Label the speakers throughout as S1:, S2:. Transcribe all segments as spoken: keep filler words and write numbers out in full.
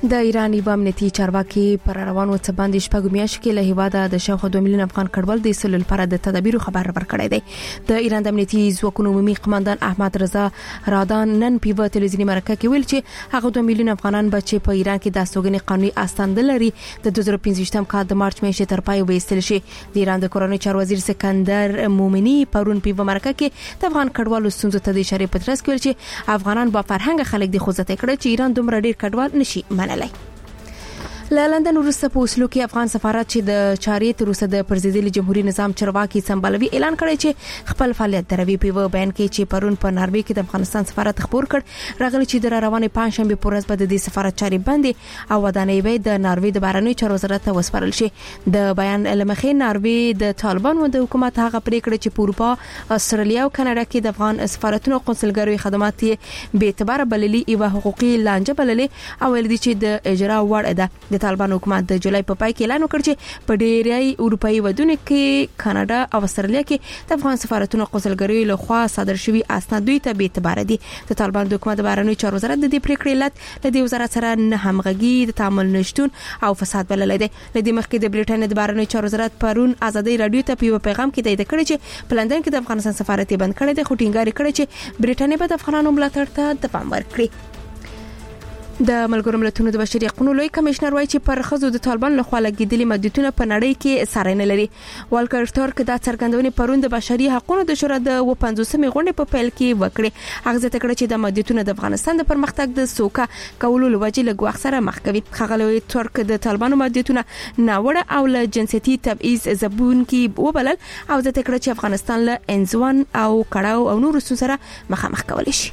S1: د ایران یو امنیتي چارواکي پر روانو څه باندې شپږ میاشتې کې له هیواده د شاوخوا دوه میلیون افغان کډوال د ایستلو لپاره د تدابیرو خبر ورکړی دی. د ایران د امنیتي ځواکونو عمومي قماندان احمد رضا رادان نن په تلویزیوني مرکه کې ویل چې هغه دوه میلیون افغانان به چې په ایران کې د استوګنې قانوني استاندل لري د دوه زره پنځه کال د مارچ میاشتې تر پای وایستل شي. د ایران د کورنۍ چارو وزیر سکندر مومنی پرون په مرکه کې د افغان کډوالو ستونزو ته د اشاره په ترڅ کې ویل چې افغانان با فرهنګ خلک د خوځته کړي چې ایران دومره ډیر کډوال نشي منلای. له لندن وروسته په اوسلو کې افغان سفارت چې د چاریت وروسته د پرزیدلي جمهوریت نظام چرواکي سمبالوي اعلان کړی چې خپل فعالیت دروي. په بیان کې چې پرون په ناروې کې د افغانستان سفارت خبر کړ راغلی چې د روانې پنځشنبه په ورځ به د سفارت چاري بندي او ودانۍ به د ناروې د بهرنیو چارو وزارت ته وسپارل شي. د بیان لمخې ناروې د طالبانو د حکومت هغه پریکړه چې په اروپا، استرالیا او کاناډا کې د افغان سفارتونو قونسلګریو خدمات به اعتبار بللي او حقوقي لانجه بللي او ول دي چې د اجرا وړ ده. طالبان حکومت د جولای په پای کې اعلان وکړ چې په ډېری اروپאי ودونو کې کاناډا او استرالیا کې د افغان سفارتونو قونسلګریو له خوا صادر شوی اسناد دوی ته به اعتبار دي. د طالبان د حکومت بهرنیو چارو وزارت د دې پریکړې علت له دې وزارت سره نه همغږي، د تعامل نشټون او فساد بللی دی. له دې مخکې د بریټانیا د بهرنیو چارو وزارت پرون ازادي رادیو ته په پیغام کې تایید کړی چې په لندن کې د افغانستان سفارت بند کړی دی، خو ټینګار کړی چې بریټانیا به د افغانانو ملاتړ ته د پام ورکړي. د ملګرو ملتونو د بشري حقوقو لوی کمشنر وایي چې پر خزو د طالبان له خوا لګیدلي محدودیتونه په نړۍ کې ساری نه لري. والکر ټورک دا څرګندونې پرون د بشري حقوقو د شورا د پنځوسمې غونډې په پیل کې وکړې. هغه ځکه کړ چې د محدودیتونه د افغانستان د پرمختګ د سوکا کولو لوجې له ګواښ سره مخ کوي. خغلوی ټورک د طالبانو محدودیتونه ناوړه او له جنسيتي تبعیض زبون کې وبلل او ځکه کړ چې افغانستان له انزوان او کړهو او نورو سره مخامخ کولی شي.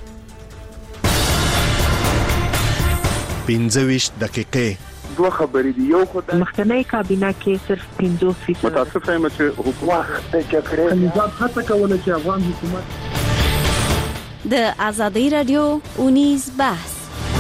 S2: پنځه دقیقې
S3: دوه خبرې دي. یو خو د
S4: مخکنی کابینه کې صرف پنځوس فیصد
S3: متاسفه یم چې حکومت د چکرې نظام هڅه کوله چې افغان حکومت
S5: د ازادي رادیو اونیز بحث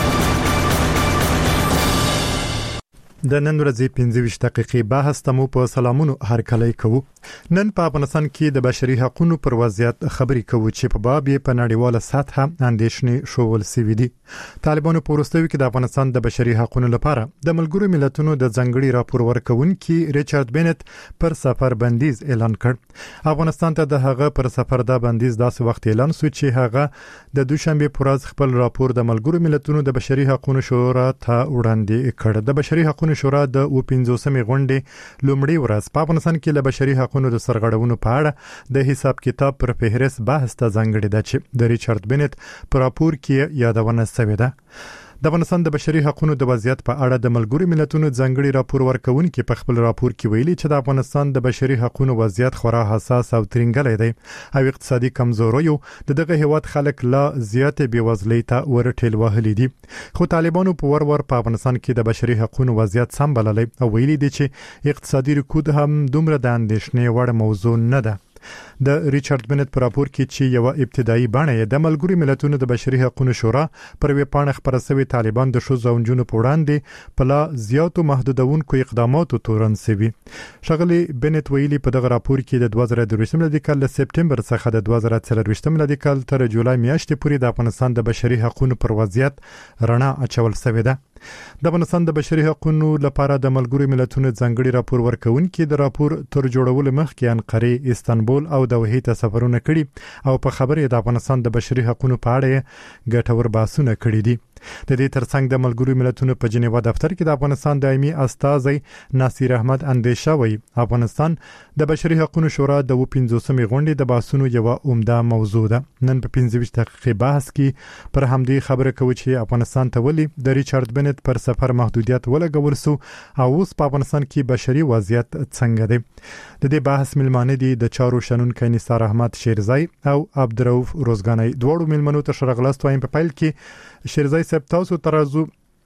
S6: د نن ورځې پنځه دقیقې بحث تمو په سلامونو هر کله کوو. نن په افغانستان کې د بشري حقوقو پر وضعیت خبرې کوو چې په باب په نړیواله سطحه اندېښنې شوول سوي دي. طالبانو په وروستیو کې د افغانستان د بشري حقوقو لپاره د ملګرو ملتونو د ځنګړي راپور ورکونکي ریچارډ بینټ پر سفر بندیز اعلان کړ. افغانستان ته د هغه پر سفر د بندیز داسې وخت اعلان شو چې هغه د دوشنبه پر ورځ خپل راپور د ملګرو ملتونو د بشري حقوقو شورا ته وړاندې کړ. د بشري حقوقو شورا د پنځوسمې غونډې لومړی ورځ په افغانستان کې له بشري حقوقو د سرغړونو په اړه د حساب کتاب پر فهرست بحث ته ځانګړی ده چې د ریچارډ بینټ پر راپور کې یادونه شوې ده. د افغانستان د بشري حقوقو د وضعیت په اړه د ملګرو ملتونو ځانګړي راپور ورکونکي په خپل راپور کې ویلي چې د افغانستان د بشري حقوقو وضعیت خورا حساس او ترنګلی دی او اقتصادي کمزوري د دغه هیواد خلک لا زیاتې بیوزلۍ ته ورټیل وهلي دي. خو طالبانو په ور ور په افغانستان کې د بشري حقوقو وضعیت سمبللی او ویلي دي چې اقتصادي رکود هم دومره د اندېښنې وړ موضوع نه ده. د ریچارډ بینټ په راپور کې چې یو ابتدایي بڼه د ملګرو ملتونو د بشري حقوقو شورا پر وی پاڼه خبره شوی طالبان د ښځو او نجونو په وړاندې په لا زیاتو محدودونکو اقداماتو تورن شوي. ښاغلي بینټ ویلي په دغه راپور کې د دوه زره درویشتم میلادي کال له سپټمبر څخه د دوه زره څلرویشتم میلادي کال تر جولای میاشتې پورې د افغانستان د بشري حقوقو پر وضعیت رڼا اچول شوې ده. د افغانستان د بشري حقوقو لپاره د ملګرو ملتونو ځانګړي راپور ورکونکي د راپور تر جوړولو مخکې انقره، استانبول او دوحې ته سفرونه کړي او په خبرې د افغانستان د بشري حقوقو په اړه ګټور بحثونه کړي دي. د دې ترڅنګ د ملګرو ملتونو په جنیوا دفتر کې د افغانستان دایمي استازی ناصر احمد اندیشه وی افغانستان د بشري حقوقو شورا د پنځوسمې غونډې د بحثونو یو عمده موضوع ده. نن په پنځه دقیقې بحث کې پر همدې خبره کوي چې افغانستان ته ولې د ریچارډ بینټ پر سفر محدودیت ولګول سو او اوس په افغانستان کې بشري وضعیت څنګه دی. د دې بحث ملمانه دي د چارو شنونکي نثار احمد شیرزای او عبدالرؤف روزګانی. دوړو ملمنو ته شرغلاست وایم. په پیل کې شیرزای صاحب تاسو ترازو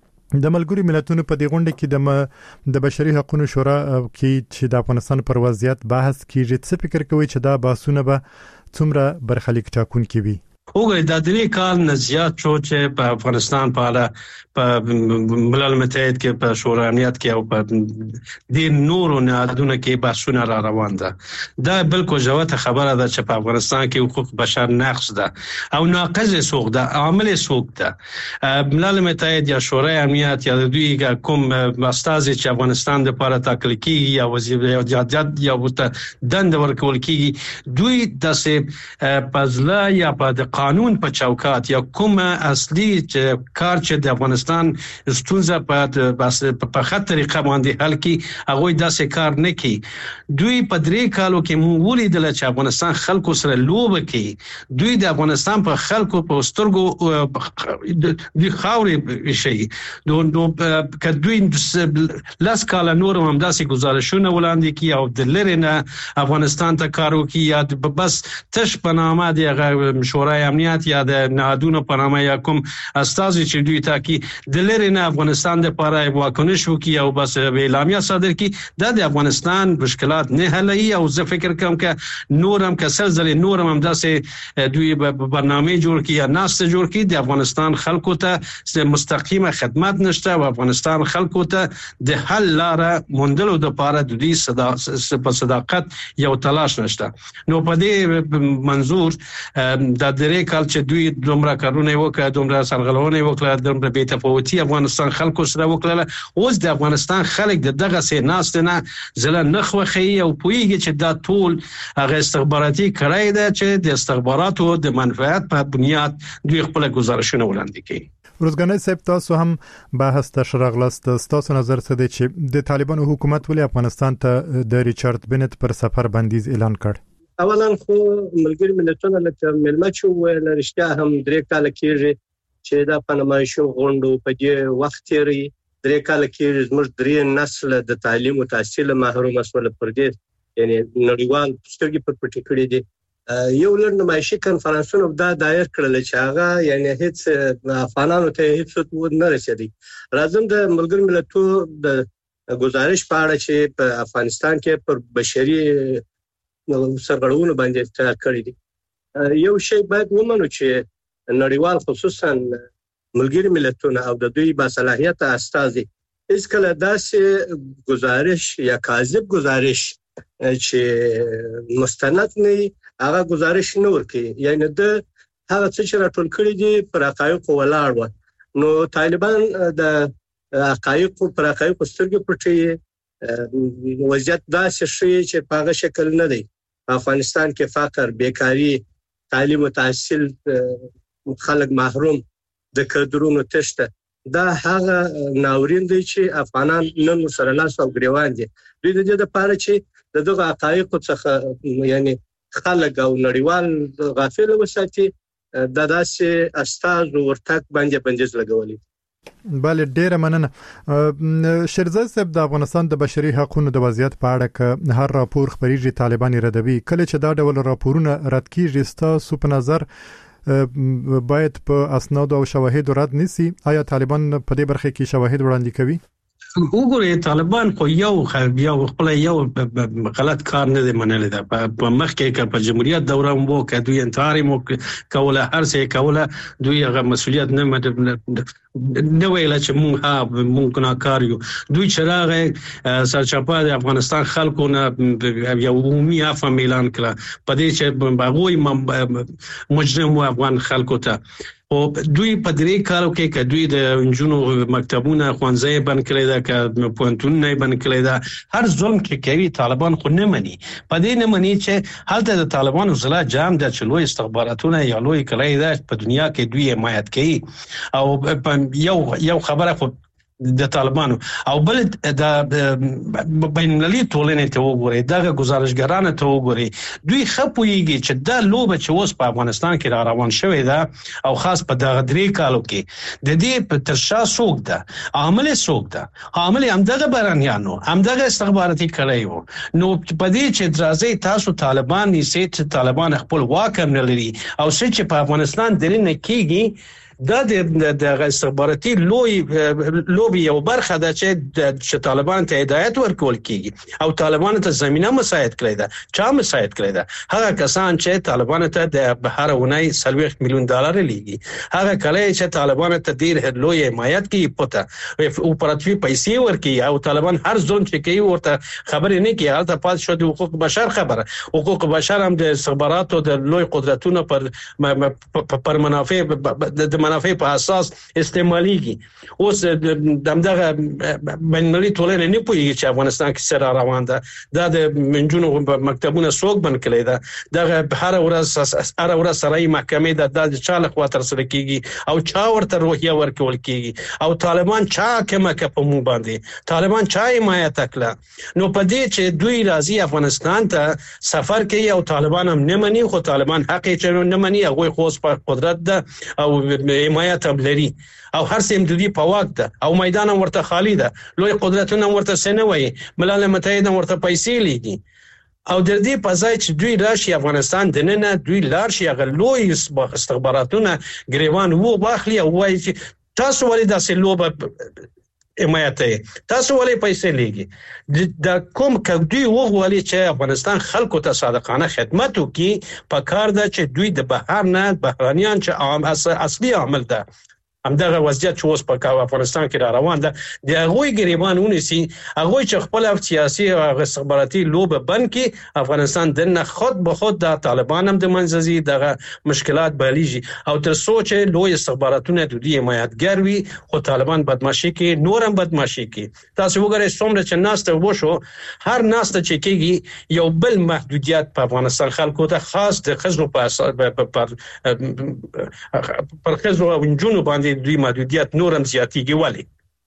S6: د ملګرو ملتونو په دې غونډه کې د د بشري حقوقو شورا کې چې د افغانستان پر وضعیت بحث کیږي څه فکر کوي چې دا بحثونه به څومره برخلیک ټاکونکي وي؟
S7: وګورئ دا درې کال نه زیات شو چې په افغانستان په اړه په ملل متحد کې په شورای امنیت کې او په د نورو نهادونو کې بحثونه را روان دي. دا بالکل جوته خبره ده چې په افغانستان کې حقوق بشر نقض ده او ناقض سوق ده، عامل سوق ده. ملل متحد یا شورای امنیت یا دوی کوم استازي چې افغانستان لپاره ټاکل کیږي یا وزیر یا یا دند ورکول کیږي، دوی د پزله یا په قانون په چوکات یا کوم اصلي کار چې د افغانستان ستونزه په بس په خط طریقه باندې حل کی، هغه داسې کار نه کوي. دوی په درې کالو کې مونږ ولیدل چې افغانستان خلکو سره لوب کوي. دوی د افغانستان په خلکو په سترګو د خاورې شي نو کدوی لاس کال نور هم داسې گزارشونه وړاندې کی او د لرنه افغانستان ته کارو کی یا بس تش په نامه د شورای امنیت یا د نهادونو په نامه یا کوم استازي چې دوی ته کی د لرنه افغانستان لپاره واکنش وکي او بس اعلامیه صادر کی. دا د افغانستان مشکلات نه حلوي او زه فکر کوم چې نورم کسر زل نورم هم داسې دوی برنامه جوړ کی یا ناس جوړ کی. د افغانستان خلکو ته مستقیمه خدمات نشته او افغانستان خلکو ته د حل لاره موندلو د لپاره د دې صدا په صداقت یو تلاش نشته. نو په دې منظور د درې کال چې دوی دومره کارونه وکړه، دومره سرغړونه وکړه، دومره بې تفاوتي افغانستان خلکو سره وکړه، اوس د افغانستان خلک د دغه سه ناس نه زله نخوخي او پویږي چې دا ټول هغه استخباراتي کړای دی چې د استخباراتو د منفعت په بنیاد دوی خپل گزارشونه وړاندې کوي.
S6: روزګانې صاحب تاسو هم بحث ته شرغلاست، تاسو نظر څه دی چې د طالبانو حکومت ولې افغانستان ته د ریچارډ بنت پر سفر بندیز اعلان کړ؟
S8: اولا خو ملګری ملتونه لکه ملمه چې ویل رښتیا هم درې کال کېږي چې دا پنمایشو غونډو په دې وخت تیری درې کال کې زموږ درې نسل د تعلیم او تحصیل محروم مسول پر دې یعنی نړیوال سترګې پر پټې کړې دي. یو لړ نمایشي کنفرانسونه دا دایر کړل چې هغه یعنی هیڅ افغانانو ته هیڅ ود نه رسیدي. راځم د ملګری ملتونو د گزارش په اړه چې په افغانستان کې پر بشري سرغړونو باندې تر کړی دي. یو شی باید ومنو چې نړیوال خصوصا ملګری ملتونه او د دوی باصلاحیت استازي هیڅ کله داسې گزارش یا کاذب گزارش چې مستند نه هغه گزارش نه ورکي، یعنی د هغه څه چې راټول کړی دي پر حقایق ولاړ و. نو طالبان د حقایق پر حقایق سترګې پټي وضعیت داسې شي چې په هغه شکل نه دی. افغانستان کې فقر، بیکاری، تعلیم او تحصیل خلک محروم، د کډرونو تشته، دا هغه ناورین دی چې افغانان نن سره لاس او ګریوان دي. دوی د دې لپاره چې دغه حقایق څخه یعنی خلک او نړیوال غافل وساتي د داسې استاذ ورتک باندې بندیز لګولي.
S6: بله ډیره مننه. شیرزاد صاحب د افغانستان د بشري حقوقو د وضعیت په اړه ک هر راپور خبريږي طالبان ردوي، کله چې دا ډول راپورونه رد کیږي ستاسو په نظر باید په اسناد او شواهد رد نسی؟ آیا طالبان په دې برخه کې شواهد وړاندې کوي؟
S7: وګورئ طالبان خو یو یو خپل یو غلط کار نه دی منل ده. په مخ کې په جمهوریت دوره مو کې دوی انتحار مو کوله، هر څه کوله، دوی هغه مسولیت نه نه ویل چې مونږ ها مونږ نه کار یو. دوی چراغ سرچپه د افغانستان خلکو نه یو عمومي عفو اعلان کړ په دې چې باغوي مجرم افغان خلکو ته. او دوی په درې کالو کې ک دوی د انجونو مکتبونه خوانځي بند کړی دا ک پونتونه بند کړی دا هر ظلم کې کوي طالبان خو نه مني. په دې نه مني چې حالت د طالبانو زلا جام د چلوي استخباراتونه یا لوی کړی دا په دنیا کې دوی حمایت کوي. او یو یو خبره خو د طالبانو او بل د بین المللي ټولنې ته وګورئ، دغه گزارشګرانو ته وګورئ، دوی خپويږي چې دا لوبه چې اوس په افغانستان کې را روان شوې ده او خاص په دغه درې کالو کې د دې په ترشا سوق ده، عامل سوق ده، عامل هم دغه برانیانو هم دغه استخباراتي کړی وو. نو په دې چې درازي تاسو طالبان نيسي چې طالبان خپل واک هم نه لري او چې په افغانستان درنه کېږي دا د استخباراتي لوی لوبي یو برخه ده چې طالبان ته هدایت ورکول کیږي او طالبان ته زمينه مساعد کړی ده. چا مساعد کړی ده؟ هغه کسان چې طالبان ته د بهر ونای سلويخ میلیون ډالر لګي، هغه کله چې طالبان ته ډیر لوی حمایت کوي پته او پراتوی پیسې ورکي او طالبان هر ظلم چې کوي ورته خبرې نه کوي. هغه پات شو د حقوق بشر خبره. حقوق بشر هم د استخباراتو د لوی قدرتونو پر پر منافع د منافع په اساس استعماليږي. اوس دغه بنملي ټولنه نه پوهیږي چې افغانستان کې سره روان ده. دا د منجونو مکتبونه سوق بن کړی ده. دغه هر ورځ هر ورځ سره محکمې د چاله خوا تر سره کیږي او چا ورته روحیه ورکول کیږي او طالبان چا کمه په مو باندې طالبان چا حمایت وکړه. نو په دې چې دوی راځي افغانستان ته سفر کوي او طالبان هم نه مني، خو طالبان حق یې نه مني. هغه خو په قدرت ده او حمایت هم لري او هر څه د دې په واک ده او میدان ورته خالی ده. لوی قدرتونه ورته سنوي، ملل متحد ورته پیسې لګي او د دې په ځای چې دوی راشي افغانستان دننه دوی لار شي هغه لوی استخباراتونه ګریوان وو باخلي او وایي چې تاسو ولې داسې لوبه حمایت تاسو ولې پیسې لګي. د کوم کډوی وغوالي چې افغانستان خلکو ته صادقانه خدمت وکي په کار ده چې دوی د بهر نه بهرانيان چې عام اصلي عامل ده همدغه وضعیت چې اوس په افغانستان کې را روان ده د هغوی ګریبان ونیسي. هغوی چې خپل سیاسي او استخباراتي لوبه بند کړي افغانستان دنه خود به خود د طالبان هم د منځزي دغه مشکلات بلیږي او تر سوچ لوی استخباراتونه د دې حمایتګر وي خو طالبان بدمعشي کې نورم بدمعشي کې. تاسو وګورئ څومره چې ناسته وشو هر ناسته چې کېږي یو بل محدودیت په افغانستان خلکو ته خاص د خزو په پر خزو او جنوب باندې دوی محدودیت نورم زیاتیږي. ولی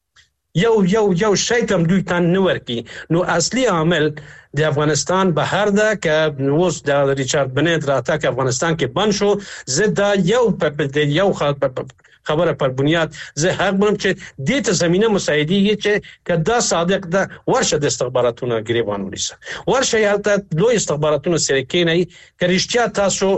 S7: یو یو یو شی تم دوی تان نه ورکی. نو اصلي عامل د افغانستان بهر ده که اوس د ریچارد بنت راته که افغانستان کې بند شو زه یو په یو خبره پر بنیاد زه حق بنم چې دې ته زمينه مساعدي چې کدا صادق ده ورشه د استخباراتونو ګریوان ونیسه ورشه یالته لوی استخباراتونو سره کې نه کریشتیا تاسو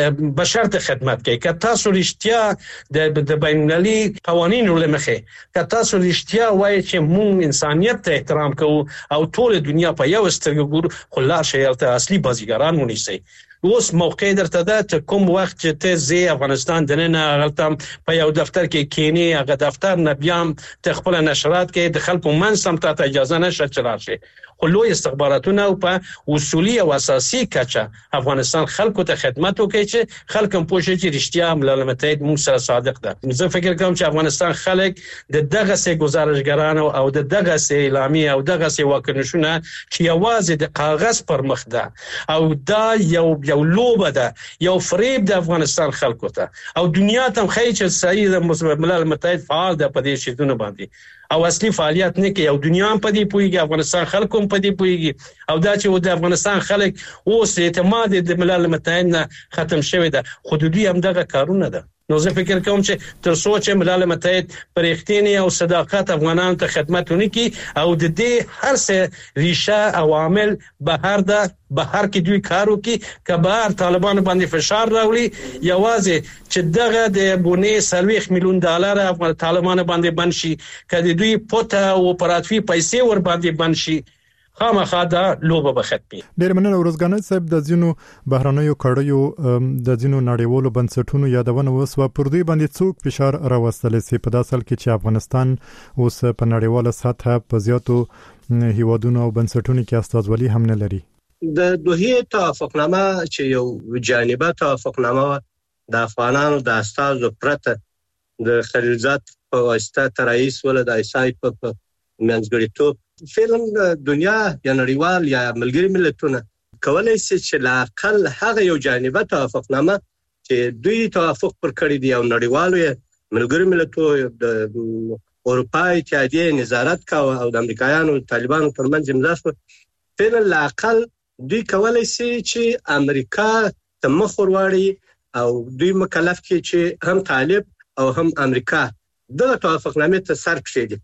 S7: بشرط خدمت کوي که تاسو رښتیا د بینالمللي قوانینو لمخه که تاسو رښتیا وایي چې مونږ انسانيت ته احترام کوو او ټول دنیا په یو سترګو ګورو خو لا شیالته اصلي بازیګران ونیسي. اوس موقع درته ده چې کوم وخت چې ته زی افغانستان دننه غلطم په یو دفتر کې کینی هغه دفتر نه بیام ته خپل نشرات کې د خلکو منسم ته اجازه نشه چلاشي. خو لوی استخباراتونه په اصولي او اساسي کچه افغانستان خلکو ته خدمت وکړي چې خلک هم پوښتنه چې رښتیا ملل متحد موږ سره صادق ده. زه فکر کوم چې افغانستان خلک د دغه سه گزارشګرانو او د دغه سه اعلامیه او دغه سه واکنشونه چې یوازې د کاغذ پر مخ ده او دا یو یو لوبه ده یو فریب د افغانستان خلکو ته او دنیا ته خی چې صحیح ملل متحد فعال ده په دې شیدونه باندې او اصلي فعالیت نه کوي او دنیا هم په دې پويږي افغانستان خلکو هم په دې پويږي او دا چې د افغانستان خلک اوس اعتماد د ملل متحد نه ختم شوی ده خو دوی هم دغه کارونه ده. نو زه فکر کوم چې تر سوچ ملل متحد پرېختینی او صداقت افغانانو ته خدمت ونکي او د دې هر څه ریشه عوامل بهر ده بهر کې دوی کارو کې کبار طالبان باندې فشار راولي یوازې چې دغه د بونه سلويخ میلیون ډالر افغان طالبان باندې بنشي کله دوی پوته او پراتوی پیسې ور باندې بنشي خامخا دا لوبه بختمي.
S6: ډېر مننه ورځګانې صاحب د ځینو بهرانيو کړیو د ځینو نړیوالو بنسټونو یادونه وسو پر دوی باندې څوک فشار راوستل سي په داسل کې چې افغانستان اوس په نړیواله سطح په زیاتو هیوادونو او بنسټونو کې استازولي هم نه لري.
S8: د دوه توافقنامه چې یو جانبه توافقنامه د افغانانو د استازو پرته د خلیلزاد په واسطه تر رئیس ول د ایسای په منځګړیتوب فعلا دنیا یا نړیوال یا ملګری ملتونه کولای شي چې لاقل هغه یو جانبه توافقنامه چې دوی توافق پر کړی دی او نړیوالو ملګری ملتونو د اروپای اتحادیه نظارت کاوه او د امریکایانو طالبانو ترمنځ امضا شو. فعلا لاقل دوی کولای شي چې امریکا ته مخ ورواړي او دوی مکلف کی چې هم طالب او هم امریکا دغه توافقنامه ته سر کړي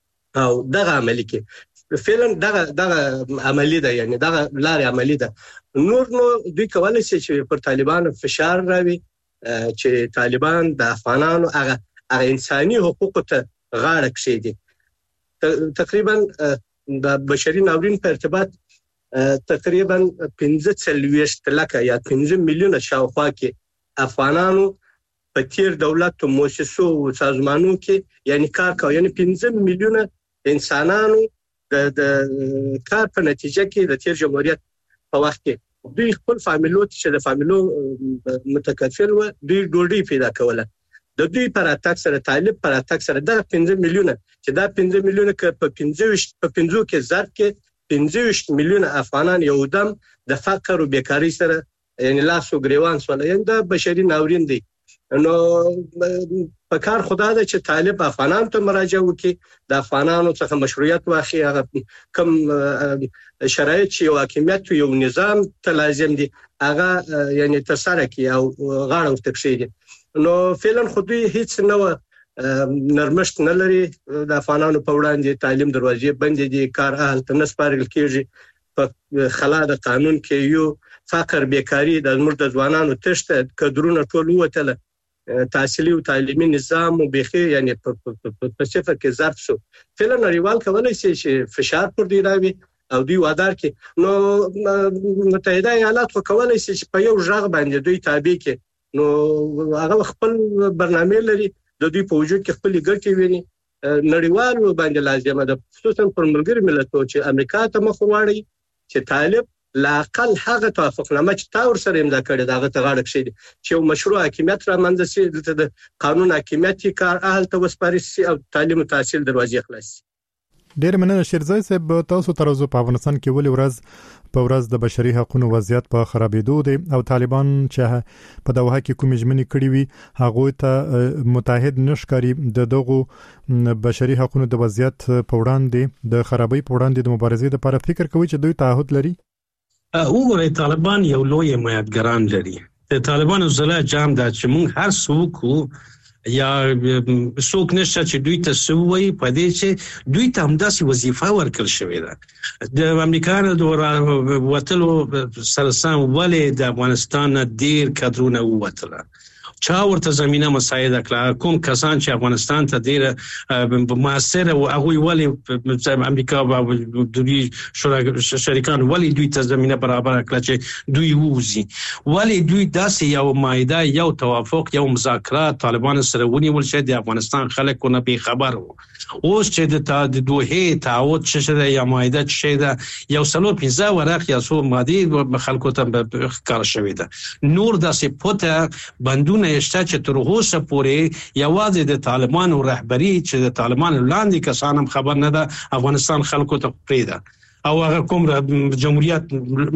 S8: او دغه عملی کې فعلا دغه دغه عملی ده یعنی دغه لارې عملی ده. نور نو دوی کولای شي چې پر طالبانو فشار راوي چې طالبان د افغانانو هغه هغه انساني حقوقو ته غاړه کښېږدي. تقریبا د بشري ناورین په ارتباط تقریبا پنځه څلوېښت لکه یا پنځه میلیونه شاوخوا کې افغانانو په تیر دولت او مؤسسو او سازمانونو کې یعنی کار کوي، یعنی پنځه میلیونه انسانانو د د کار په نتیجه کې د تیر جمهوریت په وخت کې دوی خپل فامیلو چې د فامیلو متکفل و دوی ډوډۍ پیدا کوله. د دوی پر اتاک سره طالب پر اتاک سره د پنځه میلیونه چې دا پنځه میلیونه کې په پنځه په پنځو کې ضرب کې پنځه میلیونه افغانان یو دم د فقر او بیکاری سره یعنی لاسو ګریوان سول، یعنی دا بشري ناورین دی. نو په کار خدا ده چې طالب افغانان ته مراجعه وکړي، د افغانانو څخه مشروعیت واخلي، هغه کوم شرایط چې یو حاکمیت یو نظام ته لازم دي هغه یعنی تر سره کړي او غاړه ورته کښېږدي. نو فعلا خو دوی هیڅ نه نرمښت نه لري د افغانانو په وړاندې، تعلیم دروازې بندې دي، کار اهل ته نه سپارل کېږي، په خلا د قانون کې یو فقر بیکاری د زموږ د ځوانانو تشته کډرونه ټول وتله، تحصیلي او تعلیمي نظام بخي یعنی په صفر کې ضرب شو. فعلا نړیوال کولای شي چې فشار پر دی راوي او دوی وادار کې نو متحده ایالات خو کولای شي چې په یو ژغ باندې دوی تابع کې نو هغه خپل برنامه لري، د دوی په وجود کې خپل ګټې ویني. نړیوال باندې لازمه ده خصوصا پر ملګری ملتونو چې امریکا ته مخ واړي چې طالب لا اقل هغه توافقنامه چې تا ور سره امضا کړې دغه ته غاړه کښېږدي چې یو مشروع حاکمیت رامنځته شي، دلته د قانون حاکمیت کار اهل ته وسپارل شي او تعلیم او تحصیل دروازې خلاص شي.
S6: ډېر مننه شیرزای صاحب. تاسو تر اوسه په افغانستان کې ولې ورځ په ورځ د بشري حقوقو وضعیت په خرابېدو دی او طالبان چې په دغه کې کوم ژمنې کړې وي هغه ته متحد نشکاري د دغه بشري حقوقو د وضعیت په وړاندې د خرابۍ په وړاندې د مبارزې لپاره فکر کوي چې دوی تعهد لري.
S7: وګورئ طالبان یو لوی حمایتګران لري. د طالبانو ځله جام دا چې موږ هر څوک یا څوک نشته چې دوی ته سوي په دې چې دوی ته همداسې وظیفه ورکړل شوې ده. د امریکا د وتلو سره سم ولې د افغانستان ډیر کډرونه ووتله، چا ورته زمينه مساعده کړه، کوم کسان چې افغانستان ته ډیر موثر او هغه ولې امریکا او دوی شریکان ولې دوی ته زمينه برابر کړه چې دوی ووزي، ولې دوی داسې یو مایده یو توافق یو مذاکرات طالبان سره ونیول چې د افغانستان خلکونه به خبر وو. اوس چې د دوه تعهد ششه یا مایده ششه یو سلو پنځه ورق یا سو ماده خلکو ته کار شوی ده. نور داسې پته بندونه نشته چې تر اوسه پورې یوازې د طالبانو رهبری چې د طالبانو لاندې کسان هم خبر نه ده هغه خلکو ته پریده او هغه کوم جمهوریت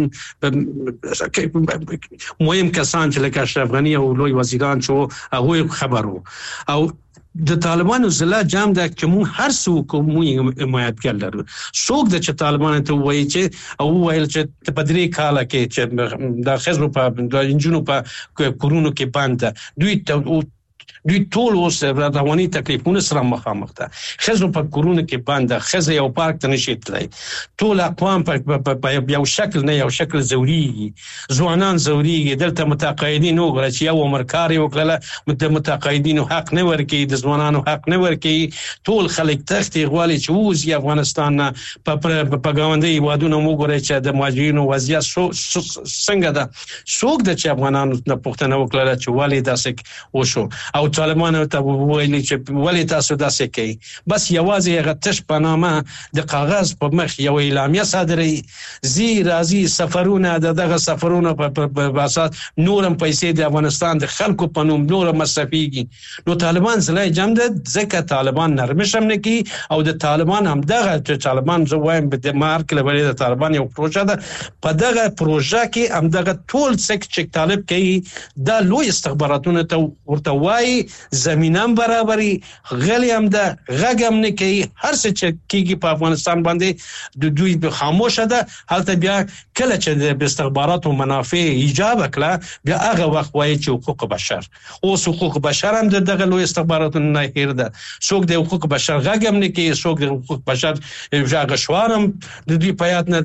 S7: مهم کسان چې لکه اشرف غنی او لوی وزیران چې هغه خبرو او د طالبانو ځله جام د کوم هر څوک مو حمایت کړل. څوک د چې طالبان ته وایي چې او ویل چې په درې کاله کې چې د خزر په د انجونو په کورونو کې باندې دوی ته دوی ټول اوس رواني تکلیفونه سره مخامخ ده. خزر په کورونو کې باندې خزر یو پارک ته نشي تلای، ټول اقوام په یو شکل نه یو شکل زوريږي، ځوانان زوريږي. دلته متقاعدین وګړي چې یو عمر کار وکړه د متقاعدینو حق نه ورکي، د ځوانانو حق نه ورکي، ټول خلک تختي غوالي چې وزي افغانستان نه په پګاوندې وادونو وګړي چې د مهاجرینو وضعیت څنګه ده. څوک د چې افغانانو نه پوښتنه وکړه چې ولې داسې وشو او طالبان ته ویلي چې ولې تاسو داسې کوي. بس یوازې هغه تش په نامه د کاغذ په مخ یو اعلامیه صادري زی راځي سفرونه د دغه سفرونه په اساس نورم پیسې د افغانستان د خلکو په نوم نور مصرفيږي. نو طالبان زلای جام د ځکه طالبان نرمشم نه کی او د طالبان هم دغه چې طالبان زوایم د مارک لوري د طالبان یو پروژه ده، په دغه پروژه کې هم دغه ټول څک چې طالب کوي د لوی استخباراتونو ته ورته وایي زمینم برابرۍ غلی هم ده غږم نه کوي. هر څه چې کیږي په افغانستان باندې د دوی به خاموشه ده. هلته بیا کله چې د استخباراتو منافع ایجاب کړه بیا هغه وخت وایي چې حقوق بشر اوس حقوق بشر هم دغه لوی استخباراتو نه هیر ده. څوک د حقوق بشر غږم نه کوي، څوک د حقوق بشر ژغ شوارم د دوی په یاد نه ده.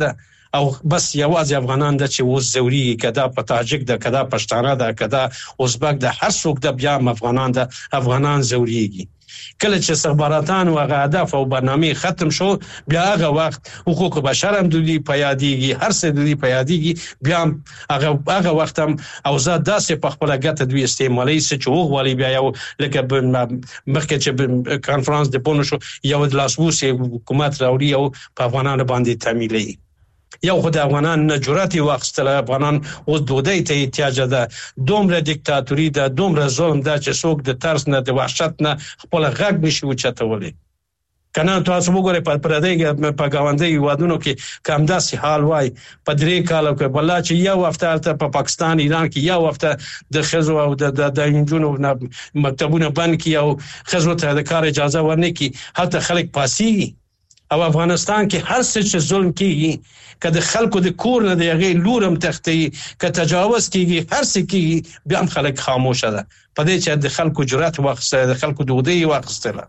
S7: او بس یوازې افغانان د چې اوس زوري کدا په تاجک د کدا پښتانه د کدا ازبک د هر څوک د بیا افغانان د افغانان زوريږي. کله چې استخباراتان او هدف او برنامه ختم شو بیا هغه وخت حقوق بشر هم دوی پیاديږي، هر څه دوی پیاديږي، بیا هغه هغه وخت هم او زه داسې په خپل ګټه دوی استعمالي چې وغوالي بیا یو لکه مخکې چې کانفرنس د پونو شو یو د لاسوسي حکومت راوړي او په افغانانو باندې تعمیلي یو خدای افغانان نه جرأت واخستل. افغانان اوس دودای ته احتیاج ده، دومره دیکتاتوري ده، دومره ظلم ده چې څوک د ترس نه د وحشت نه خپل غږ نشي وچتولې. کنه تاسو وګورئ په پردې په گاونډي وادونو کې کم داسې حال وای په درې کال کې بل چې یو هفته په پاکستان ایران کې یو هفته د خزو او د د انجونو مکتبونه بند کی او خزو ته د کار اجازه ورنکي، حتی خلک پاسي. او افغانستان کې هر څه چې ظلم کیږي کله خلکو د کور نه دی غي لورم تختی ک تجاوز کیږي هر څه کیږي بیا هم خلک خاموش ده په دې چې د خلکو جرأت واخسته د خلکو دودي واخسته.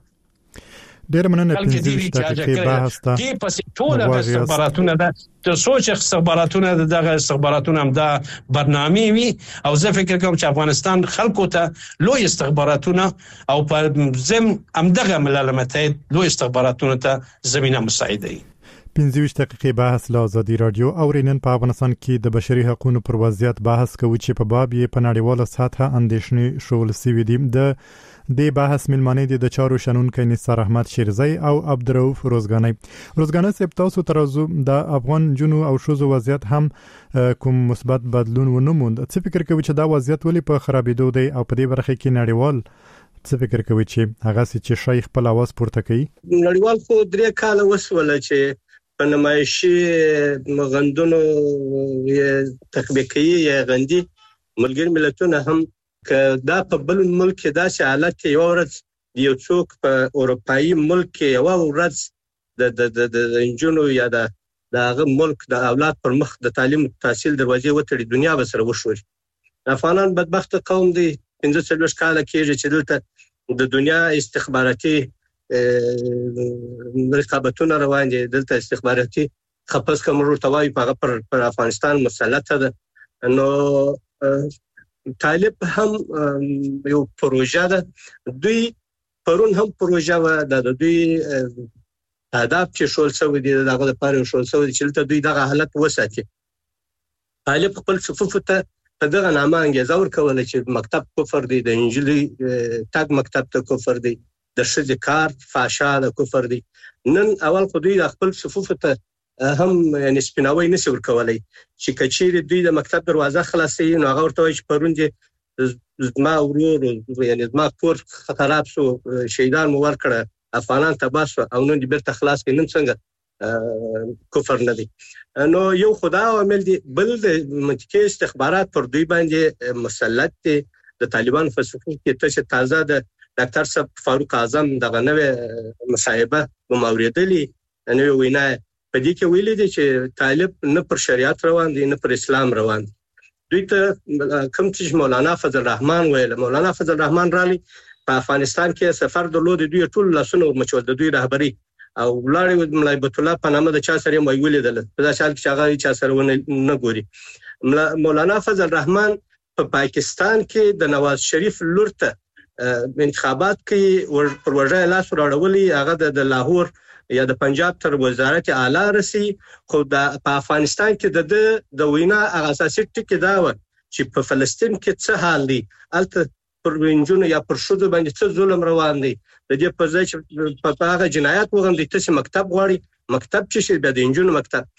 S6: ډېر مننه پنځه دقیقې بحث ته
S7: کې پسې ټول د استخباراتونه ده ته سوچ استخباراتونه دغه استخباراتونه هم دا برنامه وي او زه فکر کوم چې افغانستان خلکو ته لوی استخباراتونه او په زم هم دغه ملل متحد لوی استخباراتونه ته زمينه مساعده وي.
S6: پنځه دقیقې بحث له ازادي رادیو او رینن په افغانستان کې د بشري حقوقو پر وضعیت بحث کوي چې په باب یې په نړیواله سطحه اندېښنې شول سوي دي. د د بحث ملمنې دي د چارو شنونکو نثار احمد شیرزی او عبدالرؤف روزګانی. روزګانی صاحب تاسو ترازو د افغان جنو او شوزو وضعیت هم کوم مثبت بدلون ونه موند. څه فکر کوي چې دا وضعیت ولې په خرابېدو دی او په دې برخه کې نړیوال څه فکر کوي چې هغه چې شیخ په لاواز پورته کوي؟
S8: نړیوال خو درې کال وسوله چې په نمایشي مغندونو یې تخبیقي یا غندي ملګری ملتونه هم که دا په بل ملک داسې حالت یو ورځ یو څوک په اروپאי ملک یو ورځ د د د انجونو یا د دغه ملک د اولاد پر مخ د تعلیم تحصیل دروازې وتړي دنیا به سره وشوري. افغانان بدبخت قوم دي، پنځه څلوېښت کاله کېږي چې دلته د دنیا استخباراتي رقابتونه روان دي، دلته استخباراتي خپس کوم ورتوای په پر, پر افغانستان مسلطه ده. نو طالب هم یو پروژه ده، دوی پرون هم پروژه و د دوی هدف چې شول سوي دي دغه لپاره شول سوي دي چې دوی دغه حالت وساتي. طالب خپل صفوف ته په دغه نامه انګیزه ورکول چې مکتب کفر دی، د انجلي تاګ مکتب ته کفر دی، د شذ کار فاشا د کفر دی. نن اول خو دوی خپل صفوف ته هم یعنی سپیناوي نشي ورکولای چې کچېری دوی د مکتب دروازه خلاصي نو هغه ورته چې پرون دي ما ورور یعنی ما کور خراب شو شهیدان مو ورکړه افغانان تباسو او نن دې بیرته خلاص کړي نن څنګه کفر نه دي. نو یو خدا عمل دي بل د منطقي استخبارات پر دوی باندې مسلط دي. د طالبان فلسفه کې ته تازه د ډاکټر صاحب فاروق اعظم دغه نوې مصاحبه موریدلې نو وینا په دې کې ویلي دي چې طالب نه پر شریعت روان دي نه پر اسلام روان دي. دوی ته کوم چې مولانا فضل الرحمن ویل، مولانا فضل الرحمن رالی په افغانستان کې سفر درلود، دوی ټول لاسونه ورمچول د دوی رهبری او ولاري مولای بیت الله په نامه د چا سره مې ویلیدل په داسې حال کې چې هغه چا سره نه ګوري. مولانا فضل الرحمن په پاکستان کې د نواز شریف لورته انتخابات کې پر وجه لاس وراړولي، هغه د لاهور یا د پنجاب تر وزارت اعلی رسی. خو د په افغانستان کې د د وینا اساسي ټکی دا و چې په فلسطین کې څه حال دی، الته پر وینجونو یا پر شوده باندې څه ظلم روان دی. د دې په ځای چې په هغه جنایات وغندي ته مکتب غواړي، مکتب چې شي د انجونو مکتب.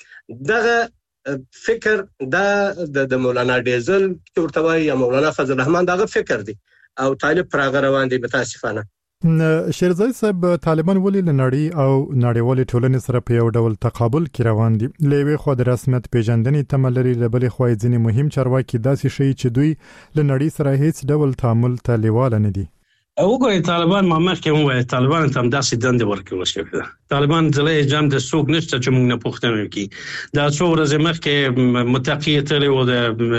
S8: دغه فکر دا د مولانا ډیزل ورته یا مولانا فضل الرحمن دغه فکر دی او طالب پر هغه روان دی. متاسفانه
S6: شیرزی صاحب طالبان ولې لنړی او نړیوال ټولنې سره په یو ډول تقابل کې روان دي؟ لوي خو د رسمیت پیژندنې تملري لبلې خوای ځینې مهم چارواکي داسې شي چې دوی لنړی سره هیڅ ډول تعامل ته لیواله نه دي.
S7: وګورئ طالبان ما مخکې وویل طالبان ته هم داسې دندې ورکول شوې ده طالبان ځلې جام د سوق نشته چې موږ نه پوښتنه وکړي. دا څو ورځې مخکې متقیه تلې و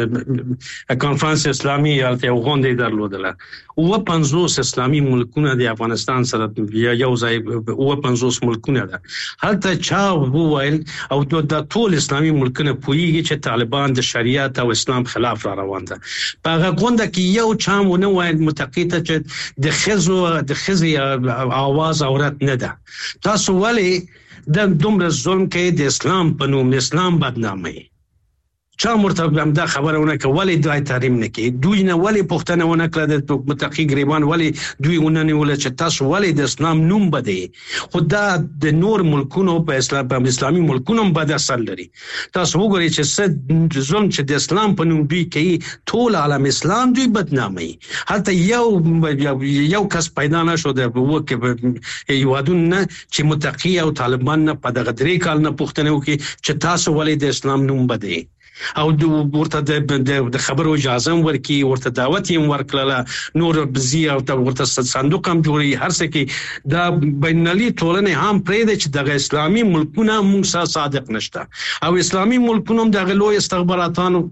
S7: د کانفرنس اسلامي الته غونډه درلودله او پنځوس اسلامي ملکونه د افغانستان سره یو ځای او پنځوس ملکونه ده. هلته چا وویل او د ټول اسلامي ملکونه پویږي چې طالبان د شریعت او اسلام خلاف را روان دي. په هغه غونډه کې یو چا ونه ویل متقیه چې د خزو د خزي आवाज اورت نه ده. تاسو ولی د دومره ظلم کې د اسلام په نوم اسلام بدنامي چا مرتبه هم دا خبرونه کوي دوی تحریم نه کوي دوی نه ولی پښتنه ونه کړه د متقی غریبان ولی دوی ونه ول چې تاسو ولی د اسلام نوم بده خدا د نور ملکونو په اسلام په اسلامي ملکونو بد اثر لري. تاسو وګورئ چې څه ظلم چې د اسلام په نوم دوی کوي ټول عالم اسلام دوی بدنامي. حتی یو یو کس پیدا نشو د وکه یوادون نه چې متقی او طالبان نه په دغه درې کال نه پښتنه وکي چې تاسو ولی د اسلام نوم بده او د ورته د خبرو اجازه ورکي ورته دعوت یې ورکړه نور بزی او ورته صندوق هم جوړي هر څه کې دا بینالي ټولنه هم پرې د چې د اسلامي ملکونو موږ صادق نشته او اسلامي ملکونو د غلو استخباراتانو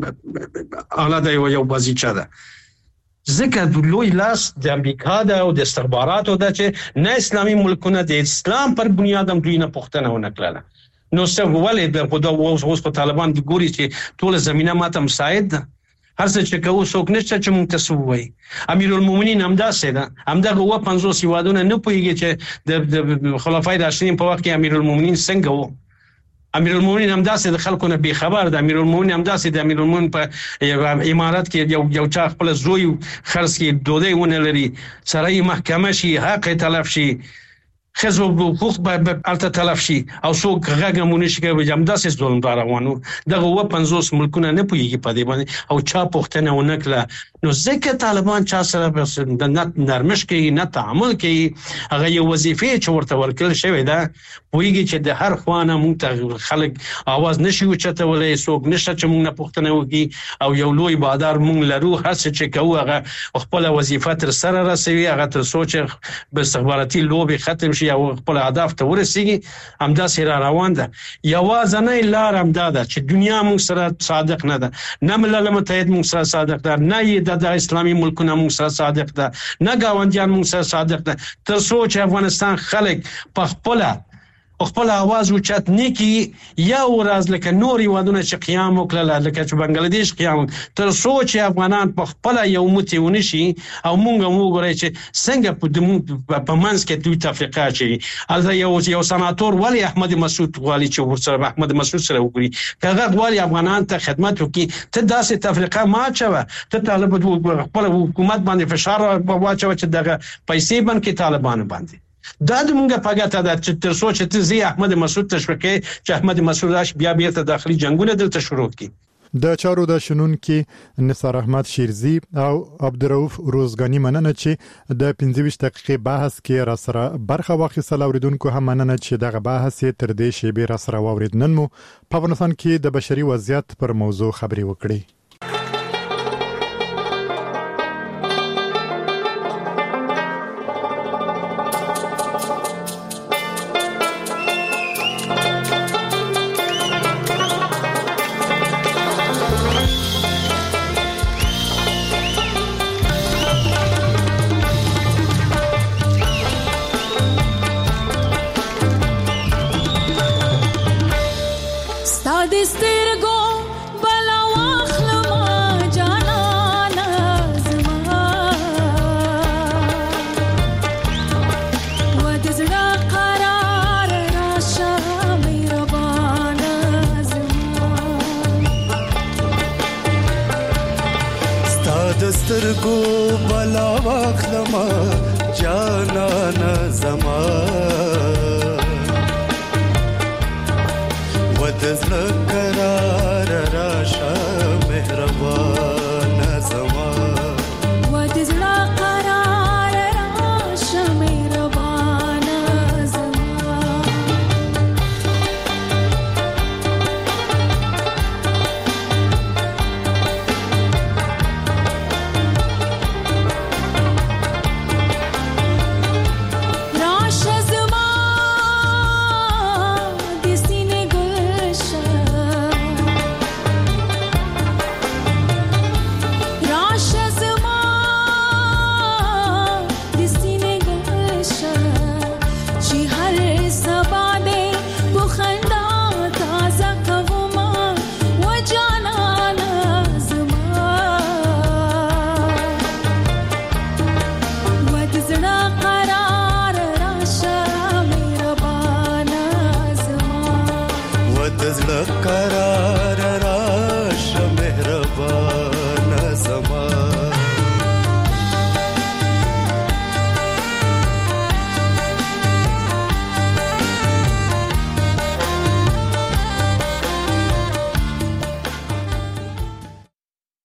S7: اعلی د یو بازیچه ده. ځکه لوی لاس د امریکا د او د استخباراتو د چې نه اسلامي ملکونه د اسلام پر بنیاد هم دوی نه پښتنه ونه کړله. نو څه ولې د خدا اوس په طالبان د ګوري چې ټول زمينه ماته مساعد ده هر څه چې کوو څوک نشته چې مونږ تاسو وایي. امیر المؤمنین همداسې ده همدغه و پنځوس یوادونه نه پوهیږي چې د خلفای راشدین په وخت کې امیر المؤمنین څنګه وو. امیر المؤمنین همداسې د خلکو نه بي خبر ده. امیر المؤمنین همداسې د امیر المؤمنین په امارات کې یو یو چا خپل زوی خرڅ کې دوی ونه لري سره محکمه شي حق تلف شي خزو حقوق به الته تلف شي او څوک غږمونه شي کوي هم داسې ظلم روانو دغه و پنځوس ملکونه نه پويږي په دې باندې او چا پښتنه ونه کړه. نو ځکه طالبان چا سره د نرمش کې نه تعامل کوي هغه یو وظیفه چې ورته ورکل شوی ده پويږي چې د هر خوانه مونږ ته خلک आवाज نشي وچتولې څوک نشه چې مونږ نه پښتنه وږي او یو لوی بادار مونږ لرو هر څه چې کوو هغه خپل وظیفه تر سره رسوي هغه تر سوچ به استخباراتي لوبي ختم شي او خپل اهداف ته ورسیږي همداسې را روان ده. یوازنۍ لار هم ده چې دنیا مونږ سره صادق نه ده نه ملل متحد مونږ سره صادق ده نه د اسلامي ملکونو مونږ سره صادق ده نه گاونډیان مونږ سره صادق ده تر سوچ افغانستان خلک په خپل خپل आवाज اوچت نکي یا ورځ لکه نوري وادونه چې قیام وکړه لکه چې بنگلاديش قیام تر سوچ افغانان په خپل یو متونه شي او مونږ مو غوړی چې څنګه په منځ کې دوی تفریقه شي. البته یو یو سناتور ولی احمد مسعود والی چې ورسره احمد مسعود سره وګړي کاغه والی افغانان ته خدمت وکي ته داسې تفریقه ما چوه ته طالب خپل حکومت باندې فشار واچو چې دغه پیسې باندې طالبان باندې دا د مونږه پګاته د چې تر سوچ ته زی احمد مسعود تشویقي چې احمد مسعود راش بیا بیرته داخلي جنگونه دلته شروع کړي.
S6: د چارو د شنن کې نثار احمد شیرزی او عبدالرؤف روزګانی مننه چې د پنځه ویشت دقیقې بحث کې را سره برخه واخیستل اوریدونکو هم مننه چې دغه بحث تر دې شی به را سره واورید. نن مو په افغانستان کې د بشري وضعیت پر موضوع خبري وکړي.
S9: سترګو بلا واخلما جانانا زما ودزلک